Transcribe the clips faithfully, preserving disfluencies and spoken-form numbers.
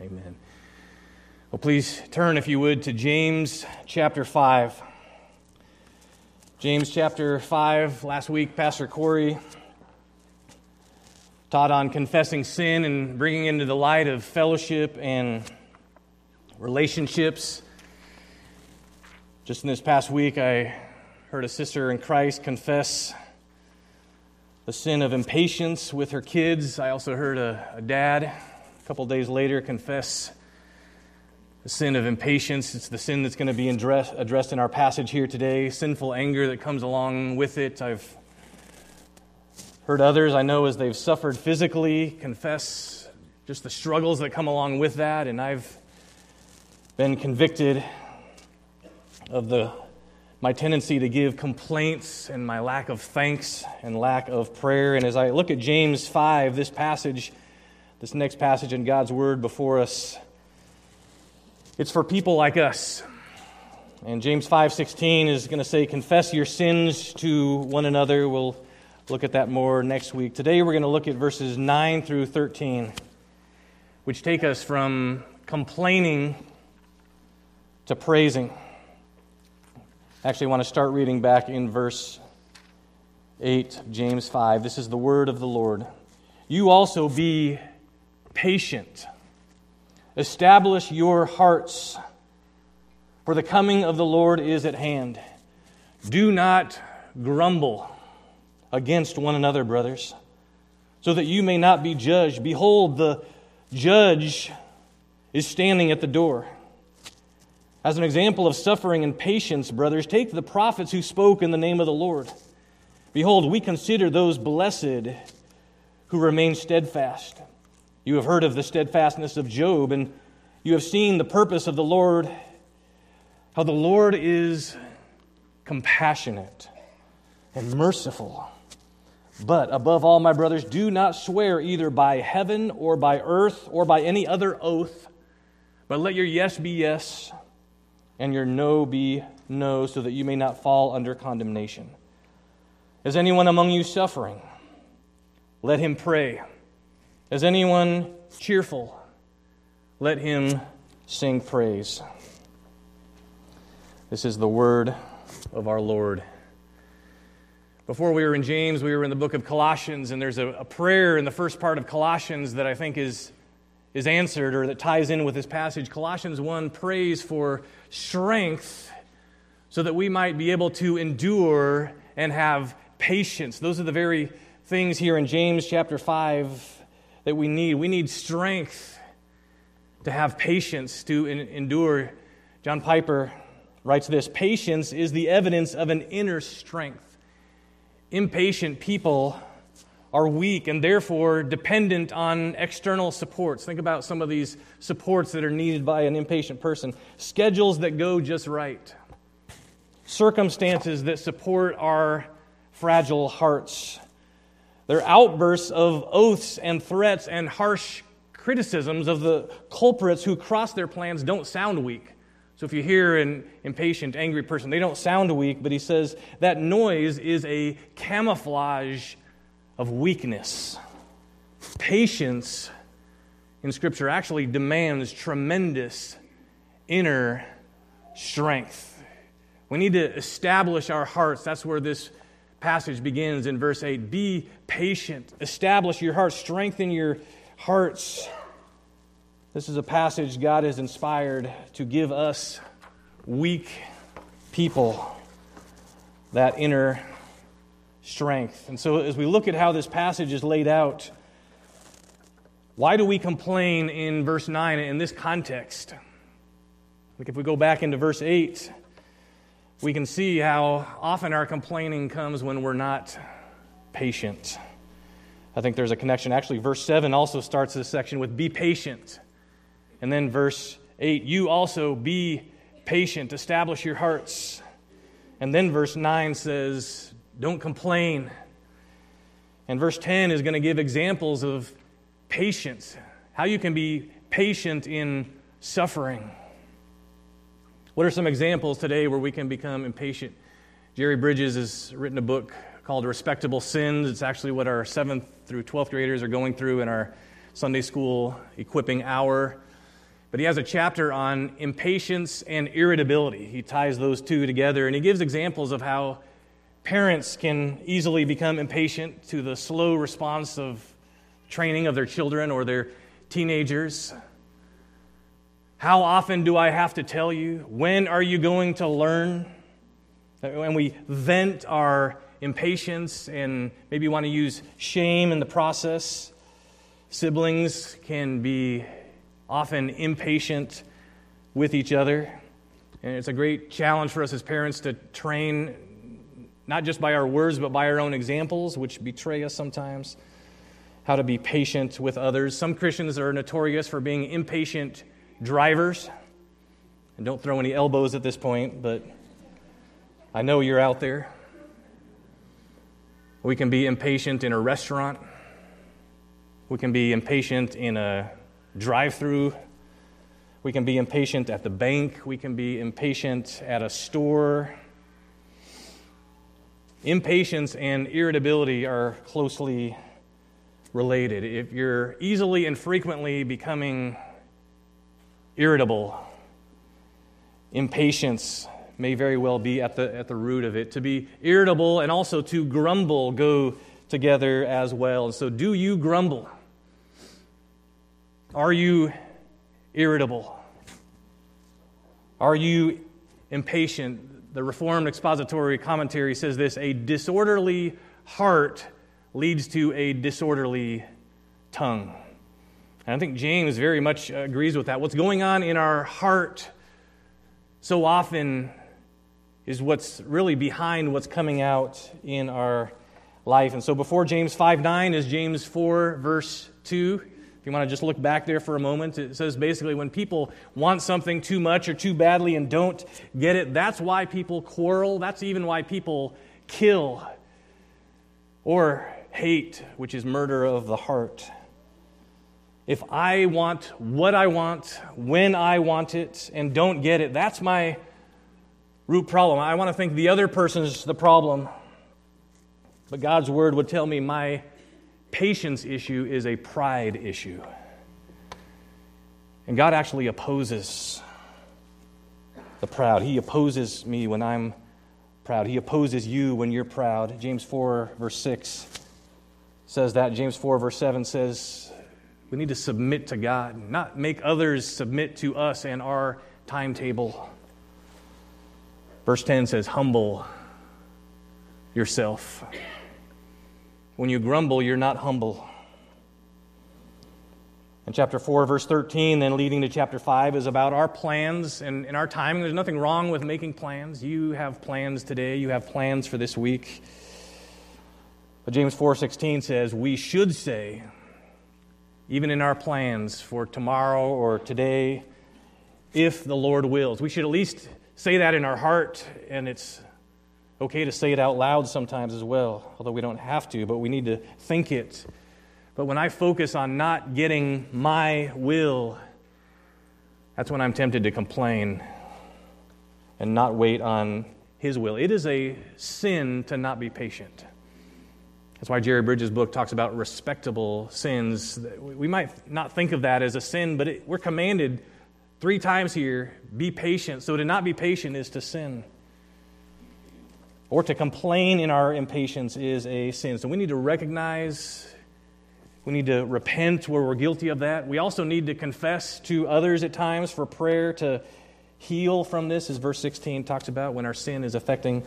Amen. Well, please turn, if you would, to James chapter five. James chapter five. Last week, Pastor Corey taught on confessing sin and bringing into the light of fellowship and relationships. Just in this past week, I heard a sister in Christ confess the sin of impatience with her kids. I also heard a, a dad, a couple days later, confess the sin of impatience. It's the sin that's going to be address, addressed in our passage here today. Sinful anger that comes along with it. I've heard others I know as they've suffered physically confess just the struggles that come along with that. And I've been convicted of the my tendency to give complaints and my lack of thanks and lack of prayer. And as I look at James five, this passage, this next passage in God's Word before us, it's for people like us. And James five sixteen is going to say, confess your sins to one another. We'll look at that more next week. Today we're going to look at verses nine through thirteen, which take us from complaining to praising. I actually want to start reading back in verse eight, James five. This is the word of the Lord. You also be patient. Establish your hearts, for the coming of the Lord is at hand. Do not grumble against one another, brothers, so that you may not be judged. Behold, the judge is standing at the door. As an example of suffering and patience, brothers, take the prophets who spoke in the name of the Lord. Behold, we consider those blessed who remain steadfast. You have heard of the steadfastness of Job, and you have seen the purpose of the Lord, how the Lord is compassionate and merciful. But above all, my brothers, do not swear either by heaven or by earth or by any other oath, but let your yes be yes and your no be no, so that you may not fall under condemnation. Is anyone among you suffering? Let him pray. Is anyone cheerful? Let him sing praise. This is the word of our Lord. Before we were in James, we were in the book of Colossians, and there's a, a prayer in the first part of Colossians that I think is, is answered, or that ties in with this passage. Colossians one prays for strength so that we might be able to endure and have patience. Those are the very things here in James chapter five that we need. We need strength to have patience, to en- endure. John Piper writes this: patience is the evidence of an inner strength. Impatient people are weak and therefore dependent on external supports. Think about some of these supports that are needed by an impatient person. Schedules that go just right. Circumstances that support our fragile hearts. Their outbursts of oaths and threats and harsh criticisms of the culprits who cross their plans don't sound weak. So if you hear an impatient, angry person, they don't sound weak, but he says that noise is a camouflage of weakness. Patience in Scripture actually demands tremendous inner strength. We need to establish our hearts. That's where this passage begins in verse eight. Be patient. Establish your hearts. Strengthen your hearts. This is a passage God has inspired to give us weak people that inner strength. And so as we look at how this passage is laid out, why do we complain in verse nine in this context? Like if we go back into verse eight, we can see how often our complaining comes when we're not patient. I think there's a connection. Actually, verse seven also starts this section with be patient. And then verse eight, you also be patient, establish your hearts. And then verse nine says, don't complain. And verse ten is going to give examples of patience, how you can be patient in suffering. What are some examples today where we can become impatient? Jerry Bridges has written a book called Respectable Sins. It's actually what our seventh through twelfth graders are going through in our Sunday school equipping hour. But he has a chapter on impatience and irritability. He ties those two together, and he gives examples of how parents can easily become impatient to the slow response of training of their children or their teenagers. How often do I have to tell you? When are you going to learn? When we vent our impatience and maybe want to use shame in the process, siblings can be often impatient with each other. And it's a great challenge for us as parents to train not just by our words, but by our own examples, which betray us sometimes, how to be patient with others. Some Christians are notorious for being impatient drivers. And don't throw any elbows at this point, but I know you're out there. We can be impatient in a restaurant. We can be impatient in a drive-through. We can be impatient at the bank. We can be impatient at a store. Impatience and irritability are closely related. If you're easily and frequently becoming irritable, impatience may very well be at the at the root of it. To be irritable and also to grumble go together as well. So do you grumble? Are you irritable? Are you impatient? The Reformed Expository Commentary says this: a disorderly heart leads to a disorderly tongue. And I think James very much agrees with that. What's going on in our heart so often is what's really behind what's coming out in our life. And so before James five nine is James four, verse two. If you want to just look back there for a moment, it says basically when people want something too much or too badly and don't get it, that's why people quarrel. That's even why people kill or hate, which is murder of the heart. If I want what I want, when I want it, and don't get it, that's my root problem. I want to think the other person's the problem. But God's Word would tell me my patience issue is a pride issue. And God actually opposes the proud. He opposes me when I'm proud. He opposes you when you're proud. James four, verse six says that. James four, verse seven says we need to submit to God, not make others submit to us and our timetable. Verse ten says, humble yourself. When you grumble, you're not humble. And chapter four, verse thirteen, then leading to chapter five, is about our plans and, and our timing. There's nothing wrong with making plans. You have plans today. You have plans for this week. But James four sixteen says, we should say, even in our plans for tomorrow or today, if the Lord wills. We should at least say that in our heart, and it's okay to say it out loud sometimes as well, although we don't have to, but we need to think it. But when I focus on not getting my will, that's when I'm tempted to complain and not wait on His will. It is a sin to not be patient. That's why Jerry Bridges' book talks about respectable sins. We might not think of that as a sin, but it, we're commanded three times here, be patient. So to not be patient is to sin. Or to complain in our impatience is a sin. So we need to recognize, we need to repent where we're guilty of that. We also need to confess to others at times for prayer to heal from this, as verse sixteen talks about, when our sin is affecting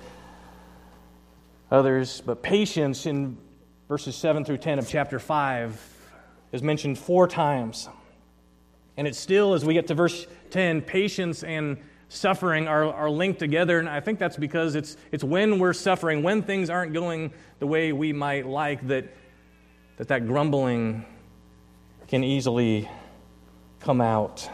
others. But patience in verses seven through ten of chapter five is mentioned four times. And it's still, as we get to verse ten, patience and suffering are, are linked together, and I think that's because it's it's when we're suffering, when things aren't going the way we might like, that that, that grumbling can easily come out.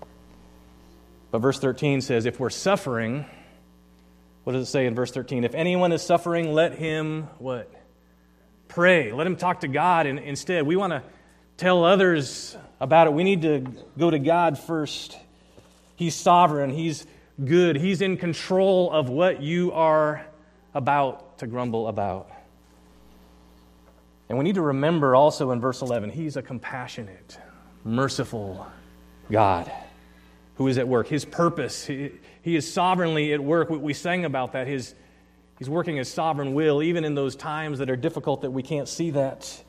But verse thirteen says, if we're suffering, what does it say in verse thirteen? If anyone is suffering, let him, what? Pray. Let him talk to God and, instead. We want to tell others about it. We need to go to God first. He's sovereign. He's good. He's in control of what you are about to grumble about. And we need to remember also in verse eleven, He's a compassionate, merciful God. who is at work. His purpose. He, he is sovereignly at work. We, we sang about that. His, he's working His sovereign will, even in those times that are difficult that we can't see that.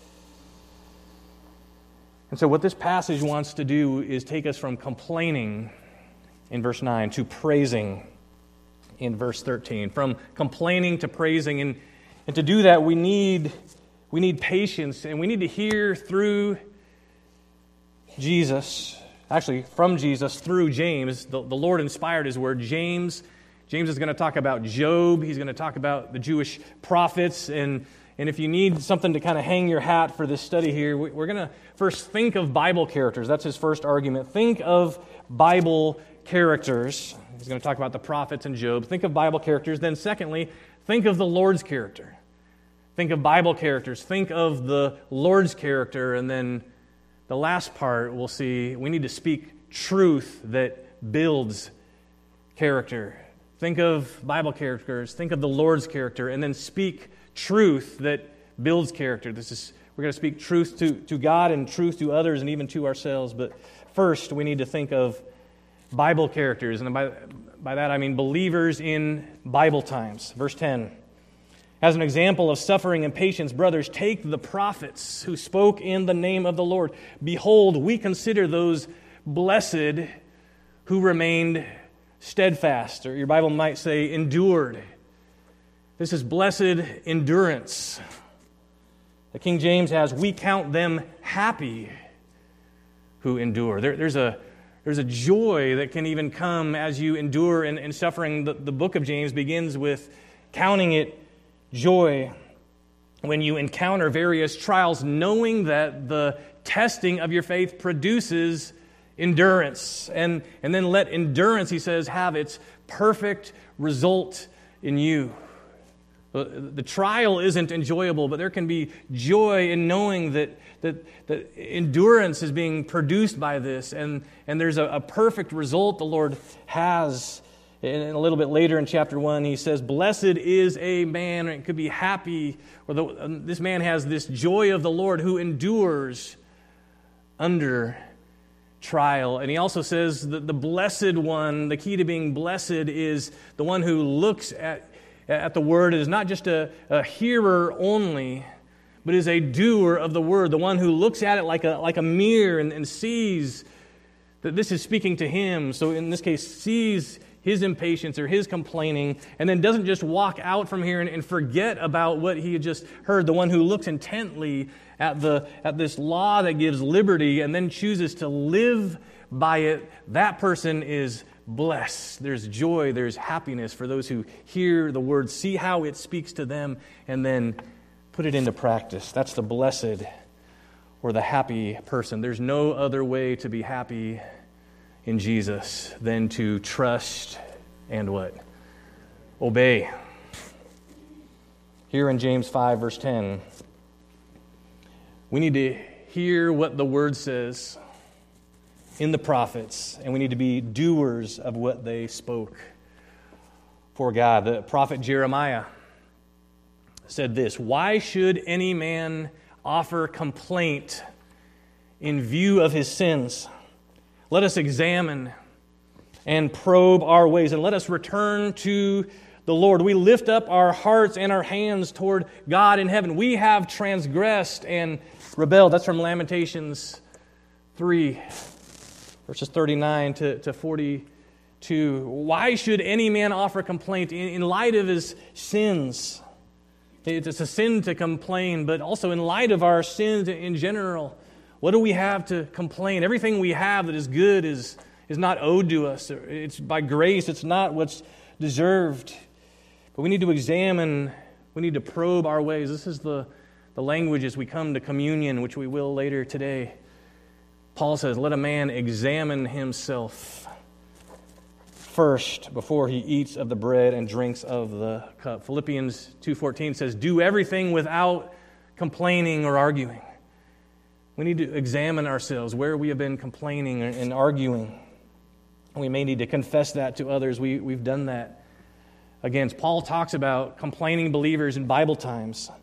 And so what this passage wants to do is take us from complaining in verse nine to praising in verse thirteen. From complaining to praising. And, and to do that, we need, we need patience, and we need to hear through Jesus, actually from Jesus through James. The, the Lord inspired His word. James, James is going to talk about Job. He's going to talk about the Jewish prophets. And, and if you need something to kind of hang your hat for this study here, we're going to first think of Bible characters. That's his first argument. Think of Bible characters. He's going to talk about the prophets and Job. Think of Bible characters. Then secondly, think of the Lord's character. Think of Bible characters. Think of the Lord's character. And then the last part, we'll see, we need to speak truth that builds character. Think of Bible characters. Think of the Lord's character. And then speak truth that builds character. This is We're going to speak truth to, to God and truth to others and even to ourselves. But first, we need to think of Bible characters. And by, by that, I mean believers in Bible times. Verse ten. As an example of suffering and patience, brothers, take the prophets who spoke in the name of the Lord. Behold, we consider those blessed who remained steadfast. Or your Bible might say endured. This is blessed endurance. The King James has, we count them happy who endure. There, there's a there's a joy that can even come as you endure in, in suffering. The, the book of James begins with counting it joy when you encounter various trials, knowing that the testing of your faith produces endurance. And, and then let endurance, he says, have its perfect result in you. The trial isn't enjoyable, but there can be joy in knowing that that, that endurance is being produced by this, and, and there's a, a perfect result the Lord has. And a little bit later in chapter one, he says, blessed is a man, or it could be happy, or the, this man has this joy of the Lord who endures under trial. And he also says that the blessed one, the key to being blessed is the one who looks at at the word, is not just a, a hearer only, but is a doer of the word, the one who looks at it like a like a mirror and, and sees that this is speaking to him. So in this case, sees his impatience or his complaining, and then doesn't just walk out from here and, and forget about what he had just heard. The one who looks intently at the at this law that gives liberty and then chooses to live by it, that person is blessed. There's joy, there's happiness for those who hear the word, see how it speaks to them, and then put it into practice. That's the blessed or the happy person. There's no other way to be happy in Jesus than to trust and what? Obey. Here in James five, verse ten, we need to hear what the word says in the prophets, and we need to be doers of what they spoke for God. The prophet Jeremiah said this, why should any man offer complaint in view of his sins? Let us examine and probe our ways, and let us return to the Lord. We lift up our hearts and our hands toward God in heaven. We have transgressed and rebelled. That's from Lamentations three. Verses thirty-nine to forty-two. Why should any man offer complaint in, in light of his sins? It's a sin to complain, but also in light of our sins in general. What do we have to complain? Everything we have that is good is, is not owed to us. It's by grace. It's not what's deserved. But we need to examine, we need to probe our ways. This is the, the language as we come to communion, which we will later today. Paul says, let a man examine himself first before he eats of the bread and drinks of the cup. Philippians two fourteen says, do everything without complaining or arguing. We need to examine ourselves where we have been complaining and arguing. We may need to confess that to others. We, we've done that. Again, Paul talks about complaining believers in Bible times.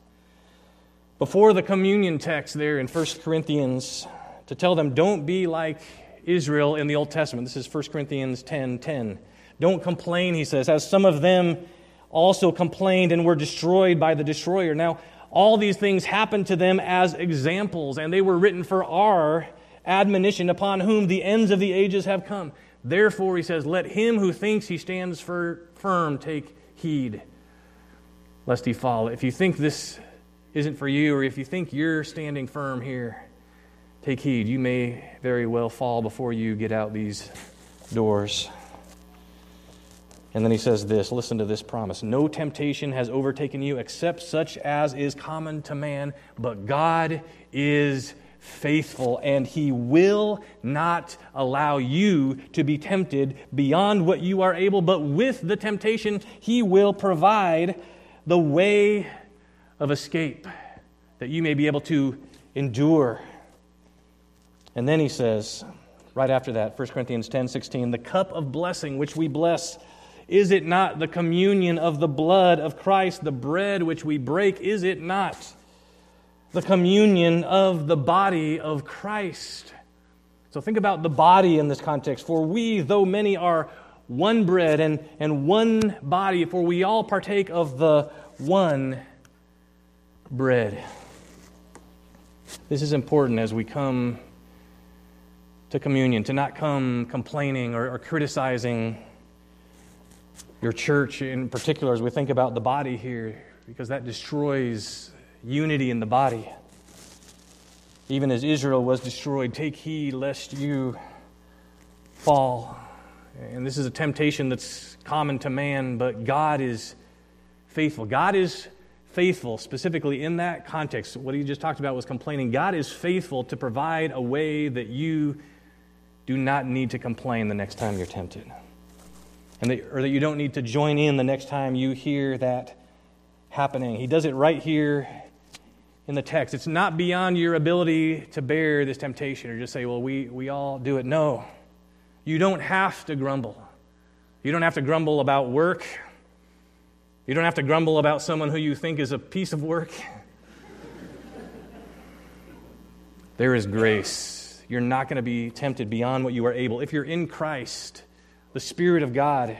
Before the communion text there in First Corinthians, to tell them, don't be like Israel in the Old Testament. This is First Corinthians ten ten. Don't complain, he says, as some of them also complained and were destroyed by the destroyer. Now, all these things happened to them as examples, and they were written for our admonition, upon whom the ends of the ages have come. Therefore, he says, let him who thinks he stands for firm take heed, lest he fall. If you think this isn't for you, or if you think you're standing firm here, take heed. You may very well fall before you get out these doors. And then he says this, listen to this promise. No temptation has overtaken you except such as is common to man, but God is faithful, and he will not allow you to be tempted beyond what you are able, but with the temptation, he will provide the way of escape that you may be able to endure. And then he says, right after that, First Corinthians ten sixteen, the cup of blessing which we bless, is it not the communion of the blood of Christ? The bread which we break, is it not the communion of the body of Christ? So think about the body in this context. For we, though many, are one bread and, and one body, for we all partake of the one bread. This is important as we come to communion, to not come complaining or, or criticizing your church in particular as we think about the body here, because that destroys unity in the body. Even as Israel was destroyed, take heed lest you fall. And this is a temptation that's common to man, but God is faithful. God is faithful, specifically in that context. What he just talked about was complaining. God is faithful to provide a way that you do not need to complain the next time you're tempted. And that, or that you don't need to join in the next time you hear that happening. He does it right here in the text. It's not beyond your ability to bear this temptation or just say, well, we, we all do it. No. You don't have to grumble. You don't have to grumble about work. You don't have to grumble about someone who you think is a piece of work. There is grace. You're not going to be tempted beyond what you are able. If you're in Christ, the Spirit of God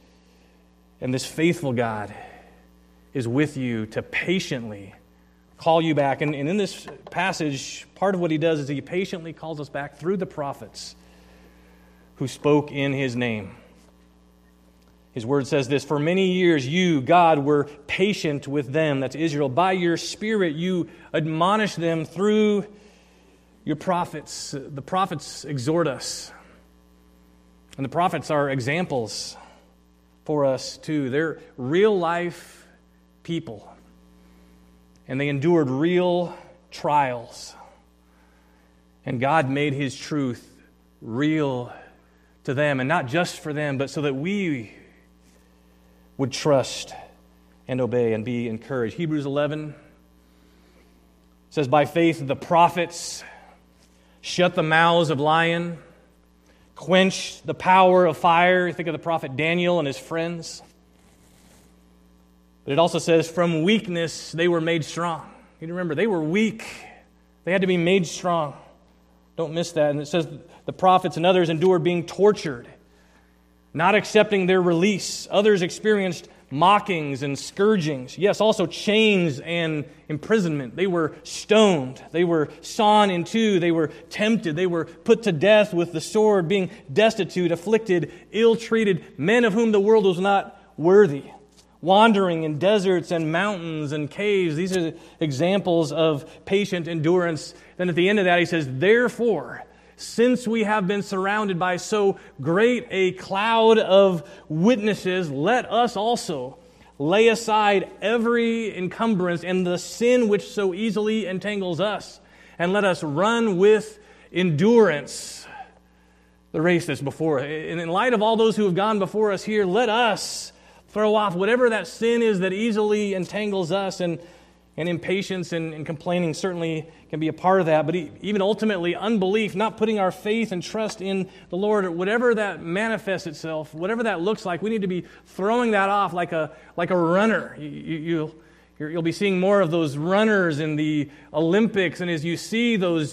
and this faithful God is with you to patiently call you back. And, and in this passage, part of what he does is he patiently calls us back through the prophets who spoke in his name. His word says this, for many years you, God, were patient with them, that's Israel. By your Spirit you admonish them through your prophets. The prophets exhort us. And the prophets are examples for us too. They're real life people. And they endured real trials. And God made his truth real to them. And not just for them, but so that we would trust and obey and be encouraged. Hebrews eleven says, by faith the prophets shut the mouths of lions, quench the power of fire. Think of the prophet Daniel and his friends. But it also says, from weakness they were made strong. You remember, they were weak. They had to be made strong. Don't miss that. And it says, the prophets and others endured being tortured, not accepting their release. Others experienced mockings and scourgings. Yes, also chains and imprisonment. They were stoned. They were sawn in two. They were tempted. They were put to death with the sword, being destitute, afflicted, ill-treated, men of whom the world was not worthy, wandering in deserts and mountains and caves. These are examples of patient endurance. Then at the end of that, he says, therefore, since we have been surrounded by so great a cloud of witnesses, let us also lay aside every encumbrance and the sin which so easily entangles us, and let us run with endurance the race that's before us. And in light of all those who have gone before us here, let us throw off whatever that sin is that easily entangles us, and And impatience and, and complaining certainly can be a part of that. But even ultimately, unbelief, not putting our faith and trust in the Lord, or whatever that manifests itself, whatever that looks like, we need to be throwing that off like a like a runner. You, you, you'll, you'll be seeing more of those runners in the Olympics. And as you see those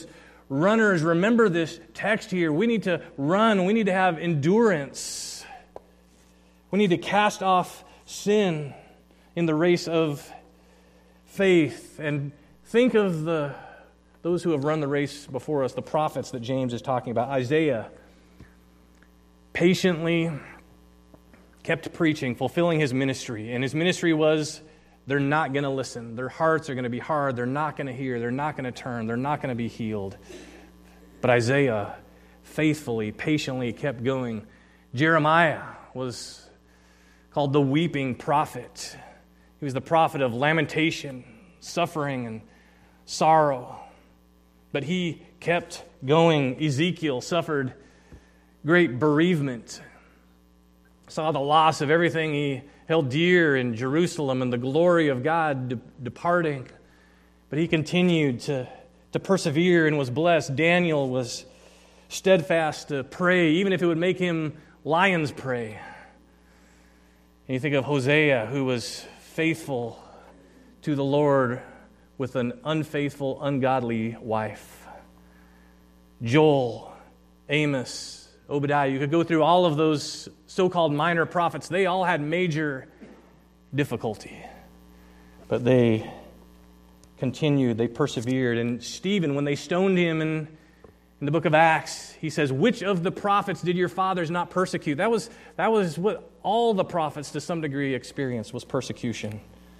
runners, remember this text here. We need to run. We need to have endurance. We need to cast off sin in the race of faith. And think of the those who have run the race before us, the prophets that James is talking about. Isaiah patiently kept preaching, fulfilling his ministry. And his ministry was, they're not going to listen. Their hearts are going to be hard. They're not going to hear. They're not going to turn. They're not going to be healed. But Isaiah faithfully, patiently kept going. Jeremiah was called the weeping prophet. He was the prophet of lamentation, suffering, and sorrow. But he kept going. Ezekiel suffered great bereavement, saw the loss of everything he held dear in Jerusalem and the glory of God de- departing. But he continued to, to persevere and was blessed. Daniel was steadfast to pray, even if it would make him lions pray. And you think of Hosea, who was faithful to the Lord with an unfaithful, ungodly wife. Joel, Amos, Obadiah. You could go through all of those so-called minor prophets. They all had major difficulty. But they continued, they persevered. And Stephen, when they stoned him in, in the book of Acts, he says, which of the prophets did your fathers not persecute? That was, that was what all the prophets to some degree experienced, was persecution.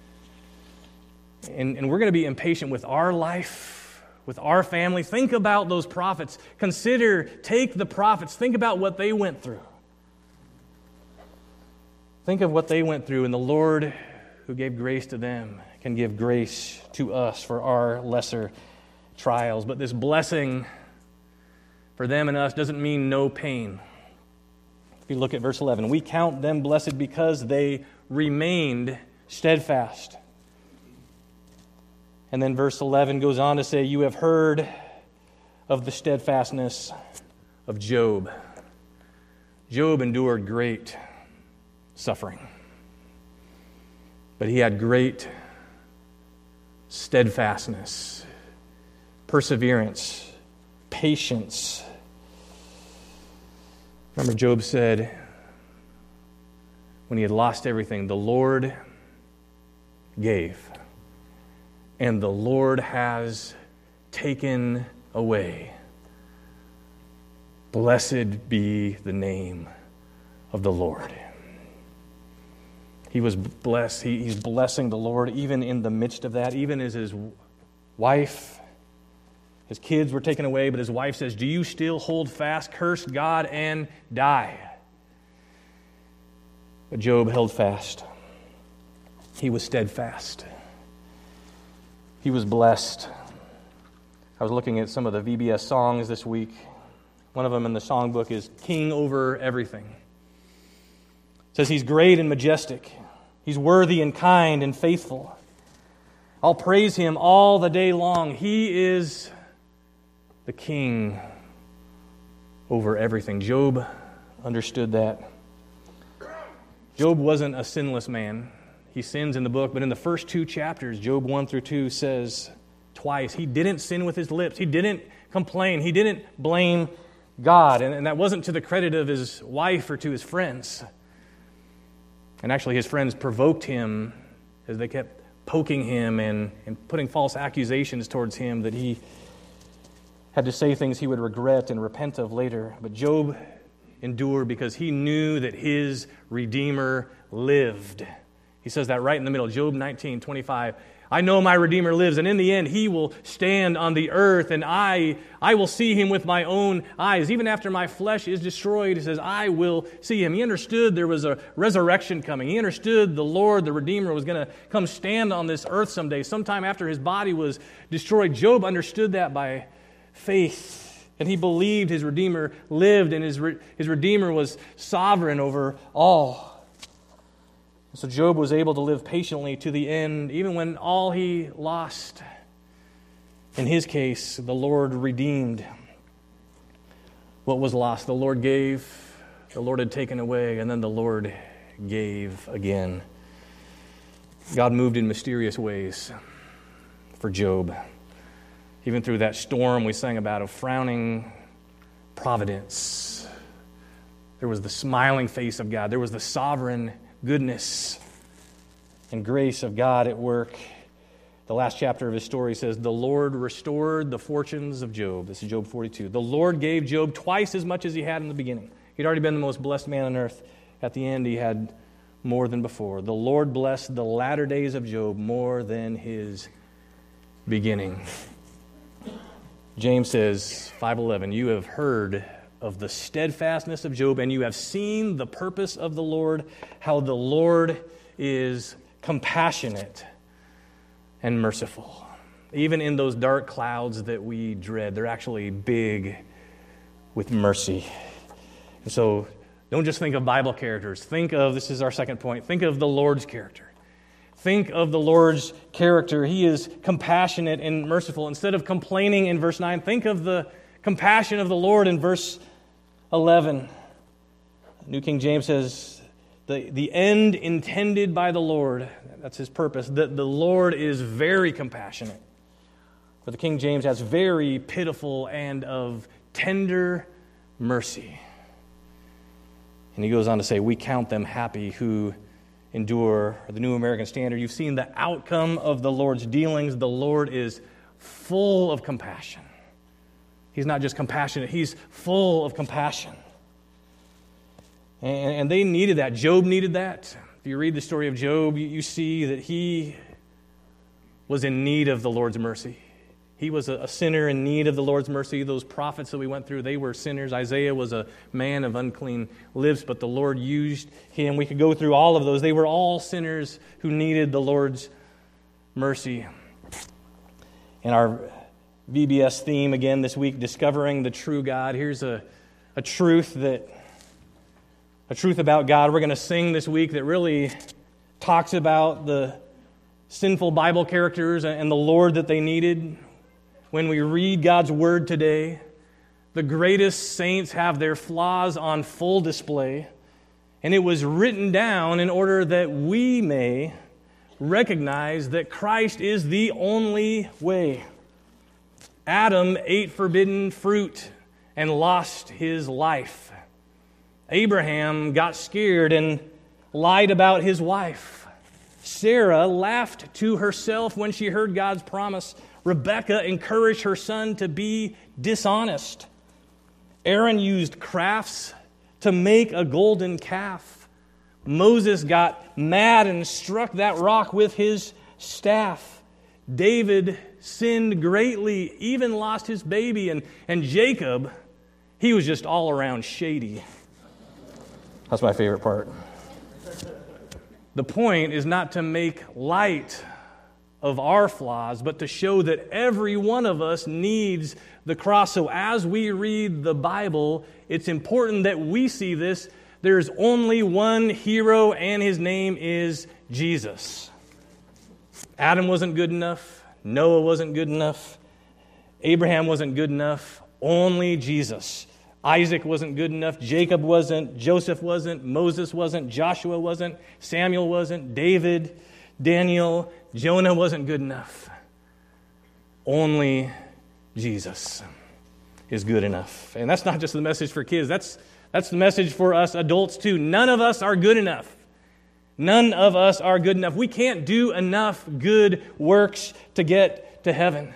And, and we're going to be impatient with our life, with our family. Think about those prophets. Consider, take the prophets. Think about what they went through. Think of what they went through, and the Lord who gave grace to them can give grace to us for our lesser trials. But this blessing for them and us doesn't mean no pain. If you look at verse eleven, we count them blessed because they remained steadfast. And then verse eleven goes on to say, you have heard of the steadfastness of Job. Job endured great suffering, but he had great steadfastness, perseverance, patience. Remember, Job said, when he had lost everything, the Lord gave, and the Lord has taken away. Blessed be the name of the Lord. He was blessed. He, he's blessing the Lord even in the midst of that, even as his wife, his kids were taken away, but his wife says, do you still hold fast, curse God, and die? But Job held fast. He was steadfast. He was blessed. I was looking at some of the V B S songs this week. One of them in the songbook is King Over Everything. It says he's great and majestic. He's worthy and kind and faithful. I'll praise him all the day long. He is the king over everything. Job understood that. Job wasn't a sinless man. He sins in the book, but in the first two chapters, Job one through two says twice, he didn't sin with his lips. He didn't complain. He didn't blame God. And, and that wasn't to the credit of his wife or to his friends. And actually, his friends provoked him as they kept poking him and, and putting false accusations towards him that he had to say things he would regret and repent of later. But Job endured because he knew that his Redeemer lived. He says that right in the middle, Job nineteen twenty-five. I know my Redeemer lives, and in the end he will stand on the earth, and I I will see him with my own eyes. Even after my flesh is destroyed, he says, I will see him. He understood there was a resurrection coming. He understood the Lord, the Redeemer, was going to come stand on this earth someday, sometime after his body was destroyed. Job understood that by faith, and he believed his Redeemer lived, and his, his Redeemer was sovereign over all. So Job was able to live patiently to the end, even when all he lost. In his case, the Lord redeemed what was lost. The Lord gave, the Lord had taken away, and then the Lord gave again. God moved in mysterious ways for Job. Even through that storm we sang about of frowning providence, there was the smiling face of God. There was the sovereign goodness and grace of God at work. The last chapter of his story says, the Lord restored the fortunes of Job. This is Job forty-two. The Lord gave Job twice as much as he had in the beginning. He'd already been the most blessed man on earth. At the end, he had more than before. The Lord blessed the latter days of Job more than his beginning. James says, five eleven, you have heard of the steadfastness of Job, and you have seen the purpose of the Lord, how the Lord is compassionate and merciful. Even in those dark clouds that we dread, they're actually big with mercy. And so don't just think of Bible characters. Think of, this is our second point, think of the Lord's character. Think of the Lord's character. He is compassionate and merciful. Instead of complaining in verse nine, think of the compassion of the Lord in verse eleven. New King James says, the, the end intended by the Lord, that's his purpose, that the Lord is very compassionate. But the King James has very pitiful and of tender mercy. And he goes on to say, we count them happy who endure, or the New American Standard. You've seen the outcome of the Lord's dealings. The Lord is full of compassion. He's not just compassionate, he's full of compassion. And, and they needed that. Job needed that. If you read the story of Job, you, you see that he was in need of the Lord's mercy. He was a, a sinner in need of the Lord's mercy. Those prophets that we went through, they were sinners. Isaiah was a man of unclean lips, but the Lord used him. We could go through all of those. They were all sinners who needed the Lord's mercy. And our V B S theme again this week, discovering the true God. Here's a, a truth that, a truth about God we're going to sing this week that really talks about the sinful Bible characters and the Lord that they needed. When we read God's Word today, the greatest saints have their flaws on full display, and it was written down in order that we may recognize that Christ is the only way. Adam ate forbidden fruit and lost his life. Abraham got scared and lied about his wife. Sarah laughed to herself when she heard God's promise. Rebekah encouraged her son to be dishonest. Aaron used crafts to make a golden calf. Moses got mad and struck that rock with his staff. David sinned greatly, even lost his baby. And, and Jacob, he was just all around shady. That's my favorite part. The point is not to make light of our flaws, but to show that every one of us needs the cross. So as we read the Bible, it's important that we see this. There's only one hero, and his name is Jesus. Adam wasn't good enough. Noah wasn't good enough. Abraham wasn't good enough. Only Jesus. Isaac wasn't good enough. Jacob wasn't. Joseph wasn't. Moses wasn't. Joshua wasn't. Samuel wasn't. David, Daniel, Jonah wasn't good enough. Only Jesus is good enough. And that's not just the message for kids. That's, that's the message for us adults too. None of us are good enough. None of us are good enough. We can't do enough good works to get to heaven.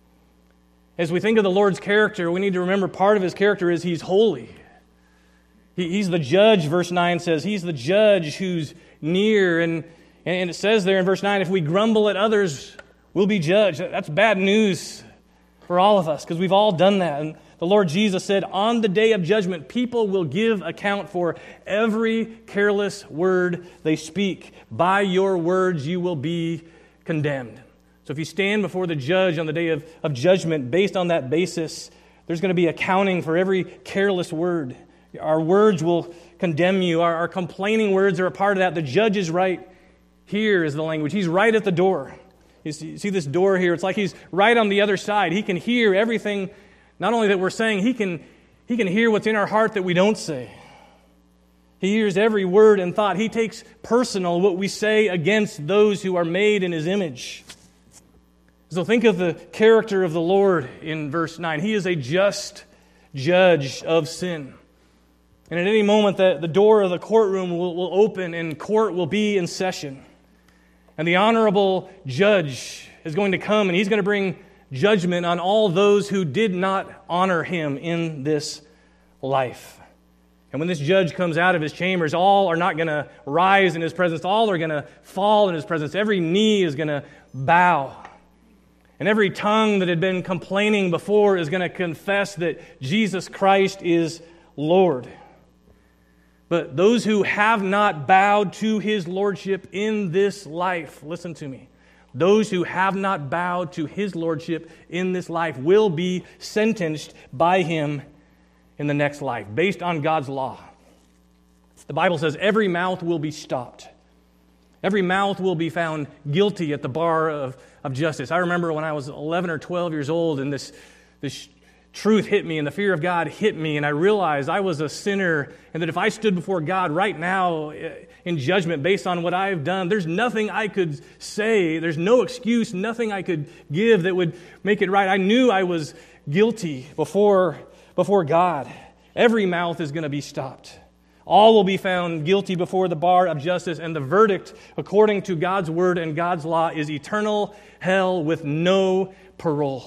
As we think of the Lord's character, we need to remember part of his character is he's holy. He, he's the judge, verse nine says. He's the judge who's near. And, and it says there in verse nine, if we grumble at others, we'll be judged. That's bad news for all of us because we've all done that. And the Lord Jesus said, on the day of judgment, people will give account for every careless word they speak. By your words you will be condemned. So if you stand before the judge on the day of, of judgment, based on that basis, there's going to be accounting for every careless word. Our words will condemn you. Our, our complaining words are a part of that. The judge is right. Here is the language. He's right at the door. You see, you see this door here? It's like he's right on the other side. He can hear everything, not only that we're saying, he can, he can hear what's in our heart that we don't say. He hears every word and thought. He takes personal what we say against those who are made in his image. So think of the character of the Lord in verse nine. He is a just judge of sin. And at any moment, the, the door of the courtroom will, will open and court will be in session. And the honorable judge is going to come and he's going to bring judgment on all those who did not honor him in this life. And when this judge comes out of his chambers, all are not going to rise in his presence. All are going to fall in his presence. Every knee is going to bow. And every tongue that had been complaining before is going to confess that Jesus Christ is Lord. But those who have not bowed to his lordship in this life, listen to me, those who have not bowed to his lordship in this life will be sentenced by him in the next life, based on God's law. The Bible says every mouth will be stopped. Every mouth will be found guilty at the bar of, of justice. I remember when I was eleven or twelve years old and this, this truth hit me and the fear of God hit me, and I realized I was a sinner and that if I stood before God right now in judgment based on what I've done, there's nothing I could say, there's no excuse, nothing I could give that would make it right. I knew I was guilty before, before God. Every mouth is going to be stopped. All will be found guilty before the bar of justice, and the verdict, according to God's word and God's law, is eternal hell with no parole.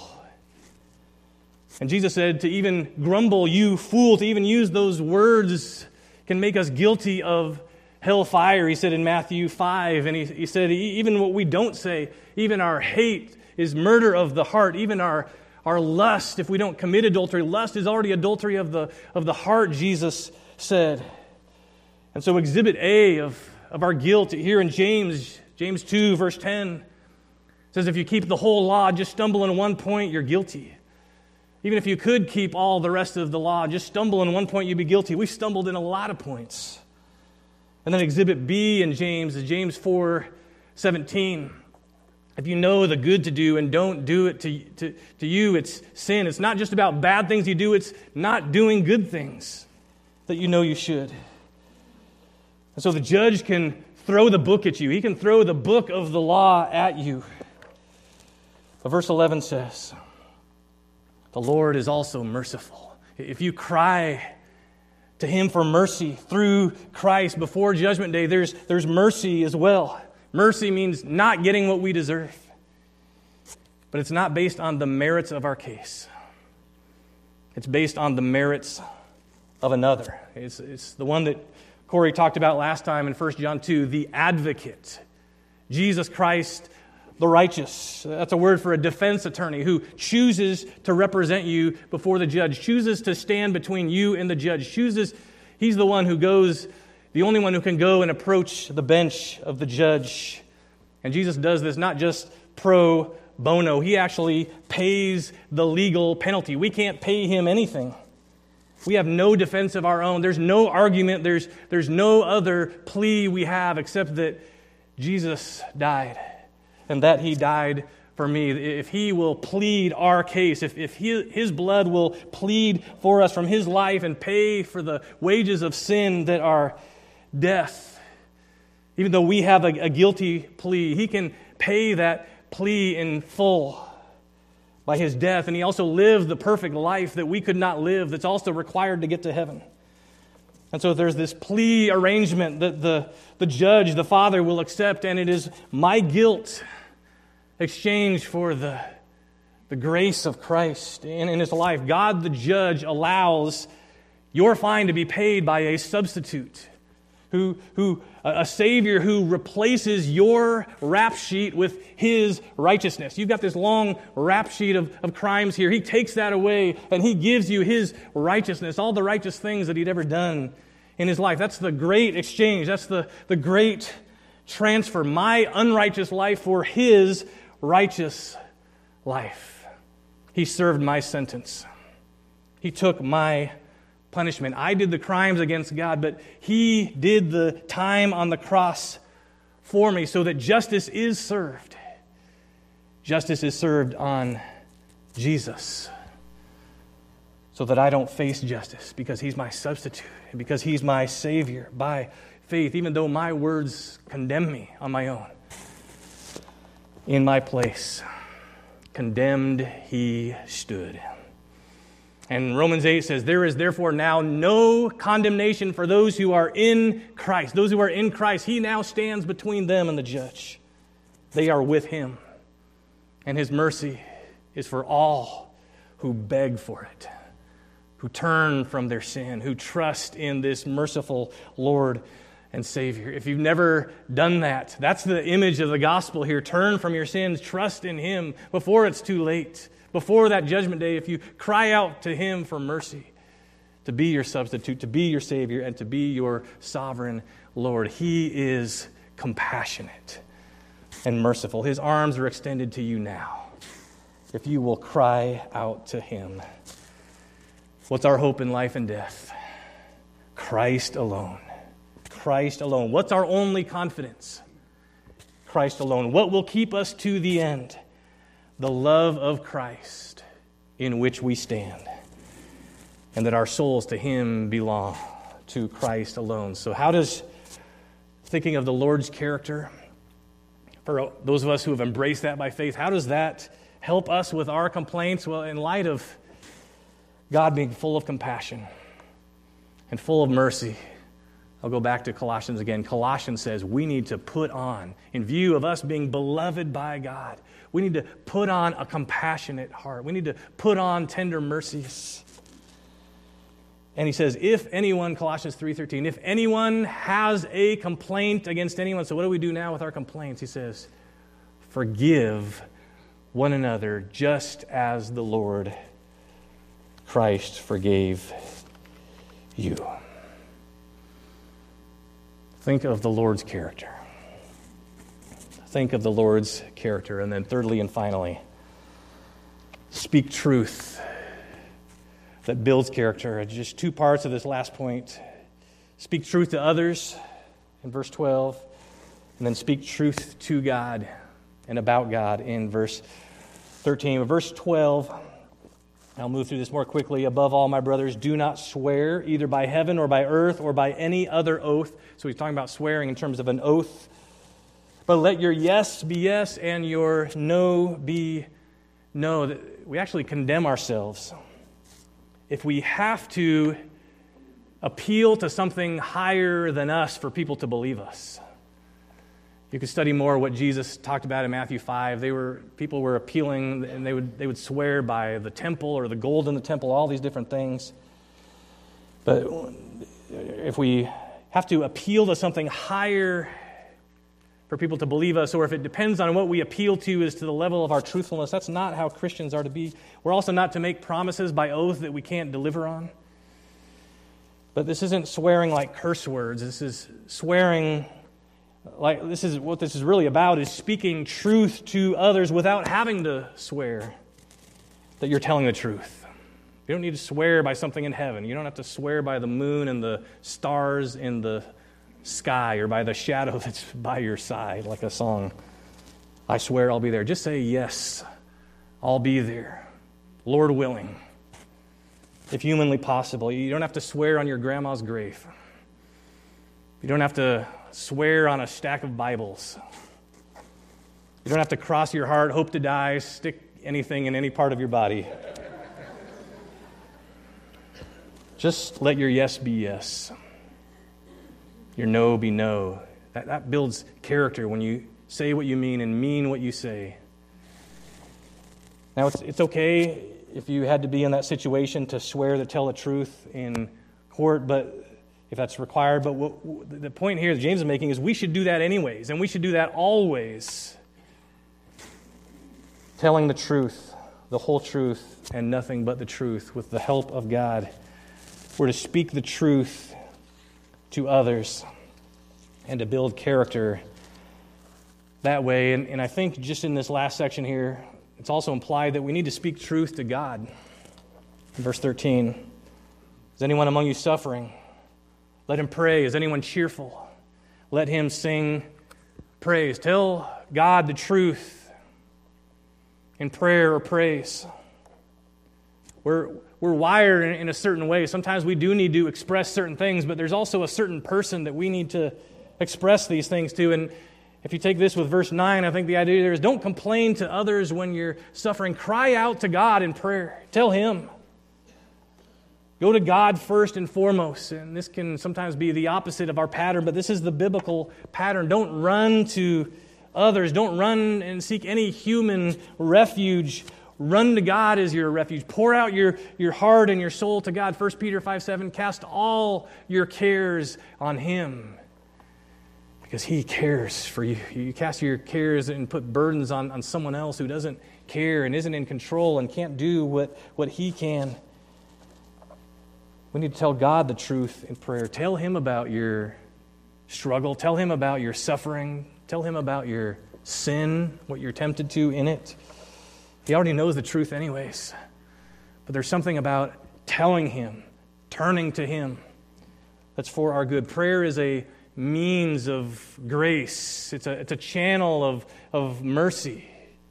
And Jesus said to even grumble, you fool, to even use those words can make us guilty of hellfire, he said in Matthew five. And he, he said, even what we don't say, even our hate is murder of the heart, even our, our lust, if we don't commit adultery, lust is already adultery of the, of the heart, Jesus said. And so exhibit A of, of our guilt here in James, James two, verse ten, says if you keep the whole law, just stumble in one point, you're guilty. Even if you could keep all the rest of the law, just stumble in one point, you'd be guilty. We've stumbled in a lot of points. And then exhibit B in James is James four seventeen. If you know the good to do and don't do it to, to, to you, it's sin. It's not just about bad things you do, it's not doing good things that you know you should. And so the judge can throw the book at you. He can throw the book of the law at you. But verse eleven says, the Lord is also merciful. If you cry to him for mercy through Christ before Judgment Day, there's, there's mercy as well. Mercy means not getting what we deserve. But it's not based on the merits of our case. It's based on the merits of another. It's, it's the one that Corey talked about last time in First John two, the advocate, Jesus Christ the righteous. That's a word for a defense attorney who chooses to represent you before the judge, chooses to stand between you and the judge, chooses, he's the one who goes, the only one who can go and approach the bench of the judge. And Jesus does this not just pro bono, he actually pays the legal penalty. We can't pay him anything. We have no defense of our own. There's no argument. There's, there's no other plea we have except that Jesus died and that he died for me. If he will plead our case, if, if he, his blood will plead for us from his life and pay for the wages of sin that are death, even though we have a, a guilty plea, he can pay that plea in full by his death, and he also lived the perfect life that we could not live, that's also required to get to heaven. And so there's this plea arrangement that the, the judge, the Father, will accept, and it is my guilt exchanged for the, the grace of Christ in, in his life. God, the judge, allows your fine to be paid by a substitute, who, who a Savior who replaces your rap sheet with his righteousness. You've got this long rap sheet of, of crimes here. He takes that away and he gives you his righteousness, all the righteous things that he'd ever done in his life. That's the great exchange. That's the, the great transfer. My unrighteous life for his righteous life. He served my sentence. He took my punishment. I did the crimes against God, but he did the time on the cross for me so that justice is served. Justice is served on Jesus so that I don't face justice because he's my substitute and because he's my Savior by faith, even though my words condemn me on my own in my place. condemned he stood. And Romans eight says, there is therefore now no condemnation for those who are in Christ. Those who are in Christ, he now stands between them and the judge. They are with him. And his mercy is for all who beg for it, who turn from their sin, who trust in this merciful Lord and Savior. If you've never done that, that's the image of the gospel here. Turn from your sins, trust in him before it's too late. Before that judgment day, if you cry out to him for mercy, to be your substitute, to be your Savior, and to be your sovereign Lord, he is compassionate and merciful. His arms are extended to you now, if you will cry out to him. What's our hope in life and death? Christ alone. Christ alone. What's our only confidence? Christ alone. What will keep us to the end? The love of Christ in which we stand, and that our souls to him belong, to Christ alone. So how does thinking of the Lord's character, for those of us who have embraced that by faith, how does that help us with our complaints? Well, in light of God being full of compassion and full of mercy, I'll go back to Colossians again. Colossians says we need to put on, in view of us being beloved by God, we need to put on a compassionate heart. We need to put on tender mercies. And he says, if anyone, Colossians three thirteen, if anyone has a complaint against anyone, so what do we do now with our complaints? He says, forgive one another just as the Lord Christ forgave you. Think of the Lord's character. Think of the Lord's character. And then thirdly and finally, speak truth that builds character. Just two parts of this last point. Speak truth to others in verse twelve, and then speak truth to God and about God in verse thirteen. Verse twelve, I'll move through this more quickly. Above all, my brothers, do not swear either by heaven or by earth or by any other oath. So he's talking about swearing in terms of an oath. But let your yes be yes and your no be no. We actually condemn ourselves if we have to appeal to something higher than us for people to believe us. You could study more what Jesus talked about in Matthew five. They were people were appealing, and they would they would swear by the temple or the gold in the temple, all these different things. But if we have to appeal to something higher for people to believe us, or if it depends on what we appeal to as to the level of our truthfulness, that's not how Christians are to be. We're also not to make promises by oath that we can't deliver on. But this isn't swearing like curse words. This is swearing like, this is what this is really about, is speaking truth to others without having to swear that you're telling the truth. You don't need to swear by something in heaven. You don't have to swear by the moon and the stars in the sky or by the shadow that's by your side, like a song. I swear I'll be there. Just say, yes, I'll be there, Lord willing, if humanly possible. You don't have to swear on your grandma's grave. You don't have to swear on a stack of Bibles. You don't have to cross your heart, hope to die, stick anything in any part of your body. Just let your yes be yes, your no be no. That, that builds character when you say what you mean and mean what you say. Now, it's, it's okay if you had to be in that situation to swear to tell the truth in court, but if that's required. But what, the point here that James is making is we should do that anyways, and we should do that always. Telling the truth, the whole truth, and nothing but the truth with the help of God. We're to speak the truth to others and to build character that way. And, and I think just in this last section here, it's also implied that we need to speak truth to God. In verse thirteen, is anyone among you suffering? Let him pray. Is anyone cheerful? Let him sing praise. Tell God the truth in prayer or praise. We're We're wired in, in a certain way. Sometimes we do need to express certain things, but there's also a certain person that we need to express these things to. And If you take this with verse nine, I think the idea there is don't complain to others when you're suffering. Cry out to God in prayer. Tell Him. Go to God first and foremost. And this can sometimes be the opposite of our pattern, but this is the biblical pattern. Don't run to others. Don't run and seek any human refuge. Run to God as your refuge. Pour out your, your heart and your soul to God. First Peter five seven, cast all your cares on Him because He cares for you. You cast your cares and put burdens on, on someone else who doesn't care and isn't in control and can't do what, what He can. We need to tell God the truth in prayer. Tell Him about your struggle. Tell Him about your suffering. Tell Him about your sin, what you're tempted to in it. He already knows the truth anyways. But there's something about telling Him, turning to Him, that's for our good. Prayer is a means of grace. It's a, it's a channel of, of mercy.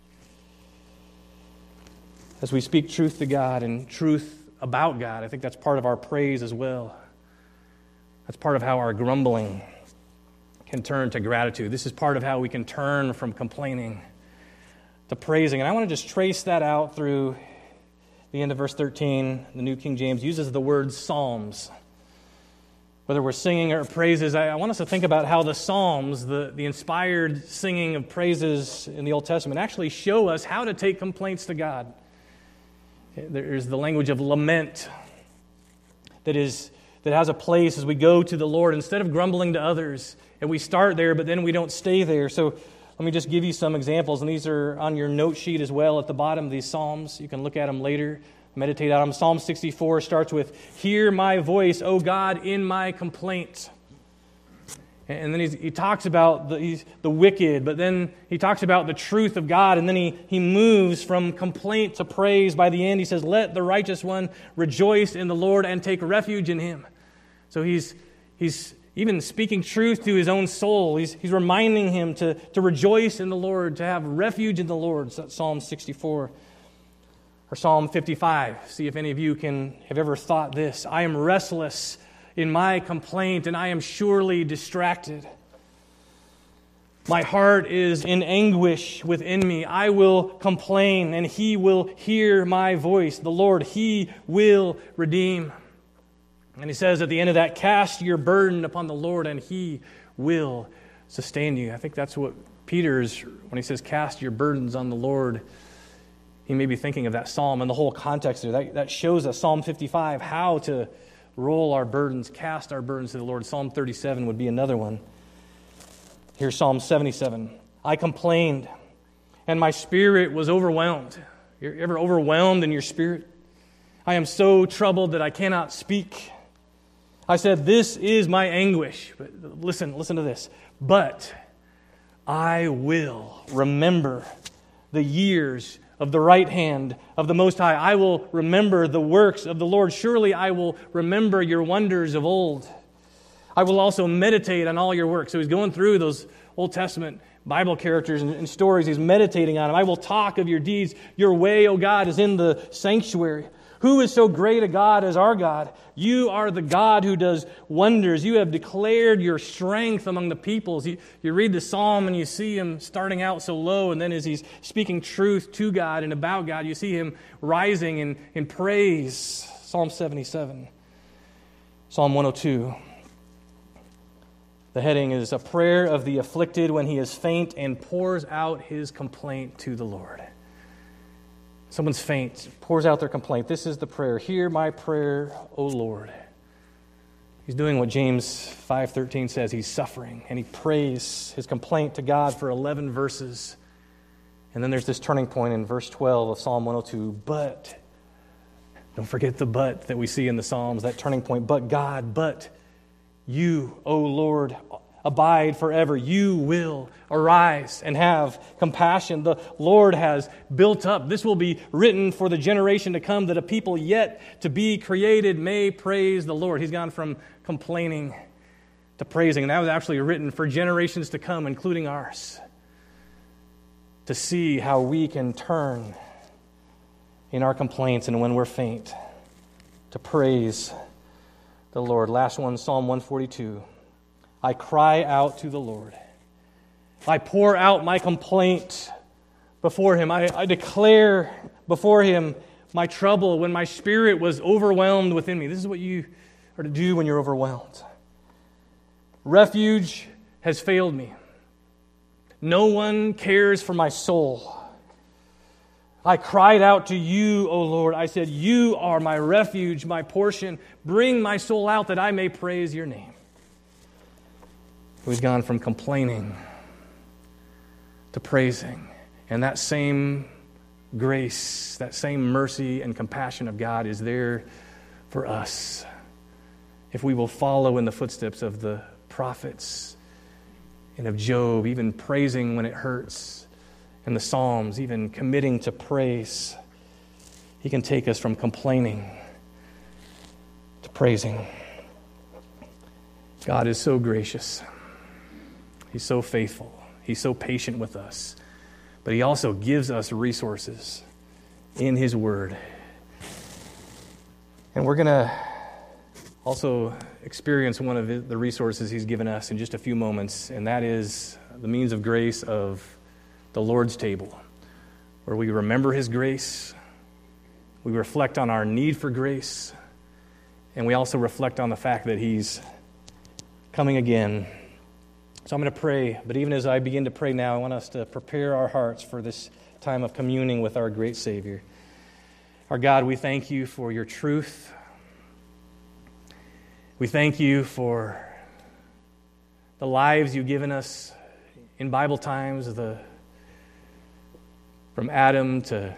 As we speak truth to God and truth about God, I think that's part of our praise as well. That's part of how our grumbling can turn to gratitude. This is part of how we can turn from complaining to praising. And I want to just trace that out through the end of verse thirteen. The New King James uses the word psalms. Whether we're singing or praises, I want us to think about how the psalms, the, the inspired singing of praises in the Old Testament, actually show us how to take complaints to God. There's the language of lament that is that has a place as we go to the Lord instead of grumbling to others. And we start there, but then we don't stay there. So let me just give you some examples, and these are on your note sheet as well at the bottom of these psalms. You can look at them later, meditate on them. Psalm sixty-four starts with, "Hear my voice, O God, in my complaint." And then he's, he talks about the, he's, the wicked, but then he talks about the truth of God, and then he, he moves from complaint to praise. By the end, he says, "Let the righteous one rejoice in the Lord and take refuge in Him." So he's he's even speaking truth to his own soul. He's, he's reminding him to, to rejoice in the Lord, to have refuge in the Lord. So that's Psalm sixty-four. Or Psalm fifty-five. See if any of you can have ever thought this. "I am restless in my complaint, and I am surely distracted. My heart is in anguish within me. I will complain, and He will hear my voice. The Lord, He will redeem." And he says at the end of that, "Cast your burden upon the Lord, and He will sustain you." I think that's what Peter's, when he says, "Cast your burdens on the Lord," he may be thinking of that psalm and the whole context there. That, that shows us, Psalm fifty-five, how to roll our burdens, cast our burdens to the Lord. Psalm thirty-seven would be another one. Here's Psalm seventy-seven. "I complained, and my spirit was overwhelmed." You're ever overwhelmed in your spirit? "I am so troubled that I cannot speak. I said, this is my anguish." But listen, listen to this. "But I will remember the years of the right hand of the Most High. I will remember the works of the Lord. Surely I will remember your wonders of old. I will also meditate on all your works." So he's going through those Old Testament Bible characters and, and stories. He's meditating on them. "I will talk of your deeds. Your way, O God, is in the sanctuary. Who is so great a God as our God? You are the God who does wonders. You have declared your strength among the peoples." You, you read the psalm and you see him starting out so low, and then as he's speaking truth to God and about God, you see him rising in, in praise. Psalm seventy-seven. Psalm one oh two. The heading is "A prayer of the afflicted when he is faint and pours out his complaint to the Lord." Someone's faint, pours out their complaint. This is the prayer. "Hear my prayer, O Lord." He's doing what James five thirteen says. He's suffering, and he prays his complaint to God for eleven verses. And then there's this turning point in verse twelve of Psalm one oh two. "But," don't forget the "but" that we see in the Psalms, that turning point. "But God, but you, O Lord, abide forever. You will arise and have compassion. The Lord has built up." This will be written for the generation to come, that a people yet to be created may praise the Lord. He's gone from complaining to praising. And that was actually written for generations to come, including ours, to see how we can turn in our complaints and when we're faint to praise the Lord. Last one, Psalm one forty-two. "I cry out to the Lord. I pour out my complaint before Him. I, I declare before Him my trouble when my spirit was overwhelmed within me. This is what you are to do when you're overwhelmed. Refuge has failed me. No one cares for my soul. I cried out to you, O Lord. I said, you are my refuge, my portion. Bring my soul out that I may praise your name. We've gone from complaining to praising. And that same grace, that same mercy and compassion of God is there for us if we will follow in the footsteps of the prophets and of Job, even praising when it hurts, and the Psalms, even committing to praise. He can take us from complaining to praising. God is so gracious. He's so faithful. He's so patient with us. But He also gives us resources in His Word. And we're going to also experience one of the resources He's given us in just a few moments, and that is the means of grace of the Lord's table, where we remember His grace, we reflect on our need for grace, and we also reflect on the fact that He's coming again. So I'm going to pray, but even as I begin to pray now, I want us to prepare our hearts for this time of communing with our great Savior. Our God, we thank you for your truth. We thank you for the lives you've given us in Bible times, the from Adam to,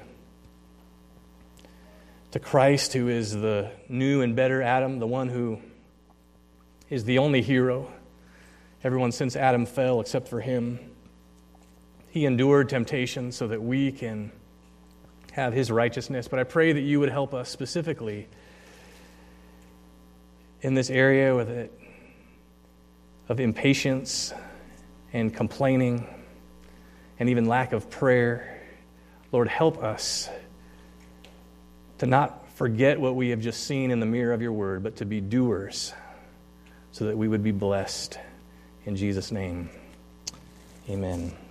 to Christ, who is the new and better Adam, the one who is the only hero. Everyone since Adam fell except for him. He endured temptation so that we can have his righteousness. But I pray that you would help us specifically in this area with it, of impatience and complaining and even lack of prayer. Lord, help us to not forget what we have just seen in the mirror of your word, but to be doers so that we would be blessed. In Jesus' name, amen.